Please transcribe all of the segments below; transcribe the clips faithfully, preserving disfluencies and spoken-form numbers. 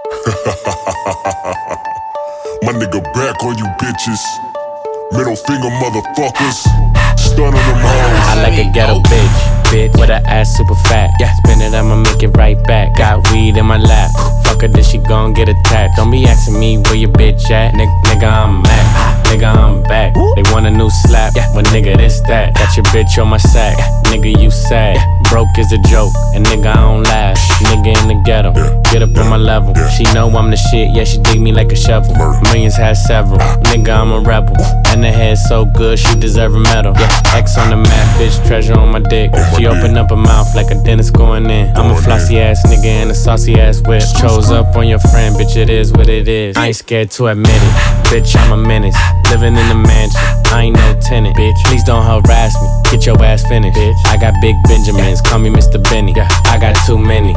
My nigga back on you bitches. Middle finger motherfuckers. Stunning them hoes. I like a ghetto bitch, bitch with her ass super fat. Yeah, spin it, I'ma make it right back. Got weed in my lap. Fuck her, then she gon' get attacked. Don't be asking me where your bitch at. Nigga, nigga I'm back. Nigga, I'm back. They want a new slap. Yeah, well, nigga, this that. Got your bitch on my sack. Nigga, you sad. Broke is a joke, and nigga, I don't laugh. Nigga in the ghetto, get up on my level. She know I'm the shit, yeah, she dig me like a shovel. Millions had several, nigga, I'm a rebel. And the head so good, she deserve a medal. Yeah, X on the map, bitch, treasure on my dick. She open up her mouth like a dentist going in. I'm a flossy ass nigga in a saucy ass whip. Chose up on your friend, bitch, it is what it is. I ain't scared to admit it, bitch, I'm a menace. Living in the mansion, I ain't no tenant, bitch. Please don't harass me, get your ass finished, bitch. I got big Benjamins, call me Mister Benny. Yeah, I got too many.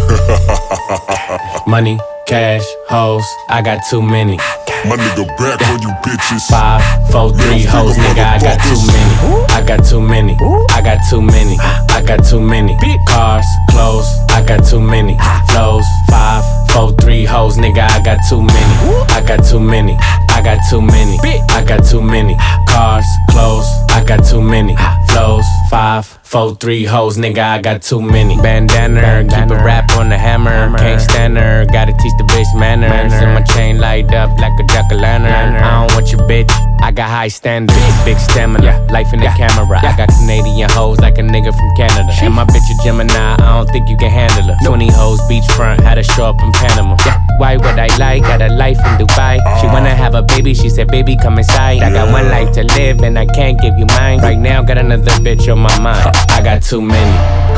Money, cash, hoes, I got too many. My nigga back on you bitches. Five, four, three hoes, nigga, I got too many. I got too many. I got too many. I got too many. Cars, clothes, I got too many. Flows, five, four, three hoes, nigga, I got too many. I got too many. I got too many. I got too many. Cars, clothes, I got too many. Flows, five, four, three hoes, nigga, I got too many. Bandana, keep a rap on the hammer. Can't stand her, gotta teach the bitch manners. And my chain light up like a jack-o'-lantern. I don't want your bitch, I got high standards. Big stamina, life in the camera. I got Canadian hoes like a nigga from Canada. And my bitch a Gemini, I don't think you can handle her. Twenty hoes beachfront, had to show up in Panama. Why would I lie? Got a life in Dubai. She wanna have a baby, she said, baby, come inside. I got one life to live and I can't give you mine. Right now, got another bitch on my mind. I got too many.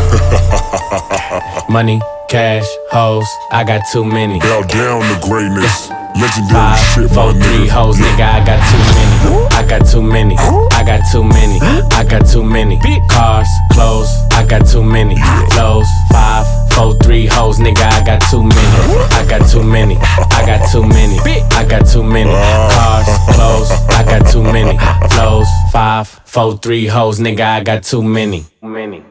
Money, cash, hoes, I got too many. Bow down to greatness. Legendary Five, shit, my four, three nigga. hoes, nigga, I got too many. I got too many. I got too many. I got too many. Cars, clothes, I got too many. Flows, five, four, three hoes, nigga, I got too many. I got too many. I got too many. I got too many. Cars, clothes, I got too many. Flows, five, four, three hoes, nigga, I got too many. Many.